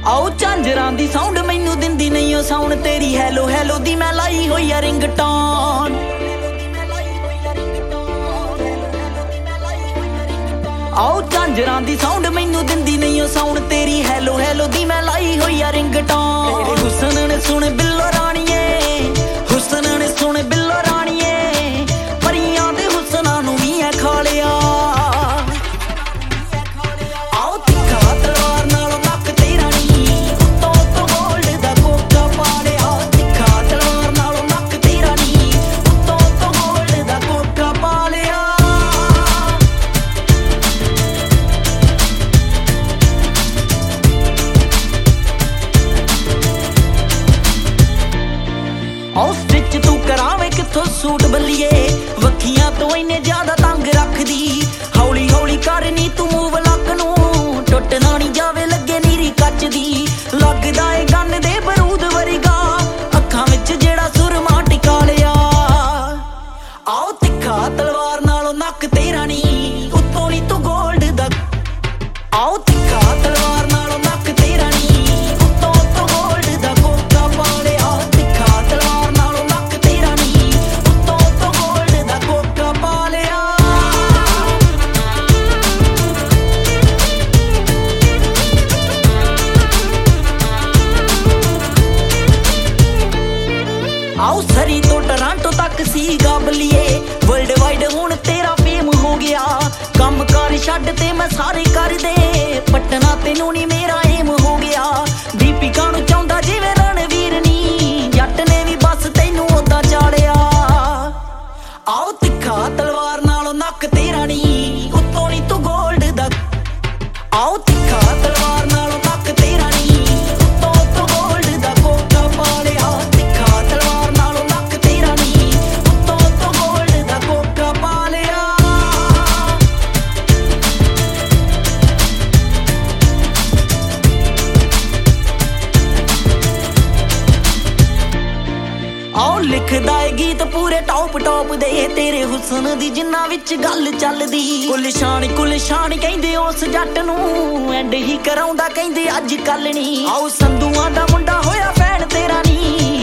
ਆਓ ਝਾਂਜਰਾਂ ਦੀ ਸਾਊਂਡ ਮੈਨੂੰ ਦਿੰਦੀ ਨਹੀਂ ਉਹ ਸਾਊਂਡ ਤੇਰੀ ਹੈਲੋ ਹੈਲੋ ਦੀ ਮੈਂ ਲਾਈ ਹੋਈ ਆ ਰਿੰਗਟੋਨ। ਆਓ ਝਾਂਜਰਾਂ ਦੀ ਸਾਊਂਡ ਮੈਨੂੰ ਦਿੰਦੀ ਨਹੀਂ ਉਹ ਸਾਊਂਡ ਤੇਰੀ ਹੈਲੋ ਹੈਲੋ ਦੀ ਮੈਂ ਲਾਈ ਹੋਈ ਆ ਰਿੰਗਟੋਨ। ਤੇਰੇ ਹੁਸਨ ਨੇ ਸੁਣ ਬਿੱਲੋ ਰਾਣੀਏ, ਹੁਸਨ ਨੇ ਸੁਣ ਬਿੱਲੋ ਰਾਣੀਏ, ਪਰੀਆਂ ਦੇ ਹੁਸਨਾਂ ਨੂੰ ਵੀ ਐ ਖਾ ਲਿਆ। ਆਓ ਤਿੱਖਾ ਤਲਵਾਰ ਨਾਲੋਂ ਨੱਕ ਤੇਰਾ ਨੀ, ਉੱਤੋਂ ਉੱਤੋਂ ਗੋਲਡ ਦਾ ਕੋਕਾ ਪਾ ਲਿਆ। ਤਿੱਖਾ ਤਲਵਾਰ ਨਾਲੋਂ ਨੱਕ ਤੇਰਾ ਨੀ, ਉੱਤੋਂ ਉੱਤੋਂ ਗੋਲਡ ਦਾ ਕੋਕਾ ਪਾ ਲਿਆ। ਆਓ ਸਟਿਚ ਤੂੰ ਕਰਾਵੇਂ ਕਿੱਥੋਂ ਸੂਟ ਬੱਲੀਏ, ਵੱਖੀਆਂ ਤੋਂ ਇੰਨੇ ਜ਼ਿਆਦਾ ਤੰਗ ਰੱਖਦੀ। ਹੌਲੀ ਹੌਲੀ ਕਰਨੀ ਤੂੰ ਮੂਵ ਲੱਕ ਨੂੰ, ਟੁੱਟਣਾ ਨਹੀਂ ਜਾਵੇ ਲੱਗੇ ਨੀਰੀ ਕੱਚ ਦੀ। ਲੱਗਦਾ ਏ ਗੰਨ ਦੇ ਬਰੂਦ ਵਰਗਾ, ਅੱਖਾਂ ਵਿੱਚ ਜਿਹੜਾ ਸੁਰਮਾ ਟਿਕਾ ਲਿਆ। ਆਓ ਤਿੱਖਾ ਤਲਵਾਰ ਨਾਲੋਂ ਨੱਕ ਤੇਰਾ ਨੀ, ਉੱਤੋਂ ਨੀ ਤੂੰ ਗੋਲਡ ਦਾ। ਆਓ ਤਿੱਖਾ ਤਲਵਾਰ ਨਾਲੋਂ ਨੱਕ ਤੇਰਾ ਨੀ, ਉੱਤੋਂ ਉੱਤੋਂ ਗੋਲਡ ਦਾ ਕੋਕਾ ਪਾ ਲਿਆ। ਤਿੱਖਾ ਤਲਵਾਰ ਨਾਲੋਂ ਨੱਕ ਤੇਰਾ ਨੀ, ਉੱਤੋਂ ਉੱਤੋਂ ਗੋਲਡ ਦਾ ਕੋਕਾ ਪਾ ਲਿਆ। ਆਓ ਸਰੀ ਤੋਂ ਟਰਾਂਟੋ ਤੱਕ ਸੀਗਾ ਬਲੀਏ, ਵਰਲਡ ਵਾਈਡ ਹੁਣ ਤੇਰਾ ਫੇਮ ਹੋ ਗਿਆ। ਕੰਮ ਕਾਰ ਛੱਡ ਤੇ ਮੈਂ ਸਾਰੇ ਕਰਦੇ, ਪਟਨਾ ਤੈਨੂੰ ਨੀ ਮੇਰਾ ਏਮ ਹੋ ਗਿਆ। ਦੀਪਿਕਾ ਨੂੰ ਚਾਹੁੰਦਾ ਜਿਵੇਂ ਰਣਵੀਰ ਨੀ, ਜੱਟ ਨੇ ਵੀ ਬਸ ਤੈਨੂੰ ਓਦਾਂ ਚਾੜਿਆ। ਆਓ ਤਿੱਖਾ ਤਲਵਾਰ ਨਾਲੋਂ ਨੱਕ ਤੇਰਾ ਨੀ, ਉੱਤੋਂ ਨੀ ਤੂੰ ਗੋਲਡ ਦਾ। ਆਓ ਤਿੱਖਾ ਤਲਵਾਰ ਨਾਲੋਂ ਨੱਕ ਤੇਰਾ ਨੀ, ਉੱਤੋਂ ਉੱਤੋਂ ਗੋਲਡ ਦਾ ਕੋਕਾ ਪਾ ਲਿਆ। ਤਿੱਖਾ ਤਲਵਾਰ ਨਾਲੋਂ ਨੱਕ ਤੇਰਾ ਨੀ, ਉੱਤੋਂ ਉੱਤੋਂ ਗੋਲਡ ਦਾ ਕੋਕਾ ਪਾ ਲਿਆ। ਆਓ ਲਿਖਦਾ ਏ ਗੀਤ ਪੂਰੇ ਟੌਪ ਟੌਪ ਦੇ, ਤੇਰੇ ਹੁਸਨ ਦੀ ਜਿੰਨਾ ਵਿੱਚ ਗੱਲ ਚੱਲਦੀ। ਕੁਲਸ਼ਾਨ ਕਹਿੰਦੇ ਉਸ ਜੱਟ ਨੂੰ, ਐਂਡ ਹੀ ਕਰਾਉਂਦਾ ਕਹਿੰਦੇ ਅੱਜ ਕੱਲ ਨੀ। ਆਓ ਸੰਧੂਆਂ ਦਾ ਮੁੰਡਾ ਹੋਇਆ ਫੈਨ ਤੇਰਾ ਨੀ,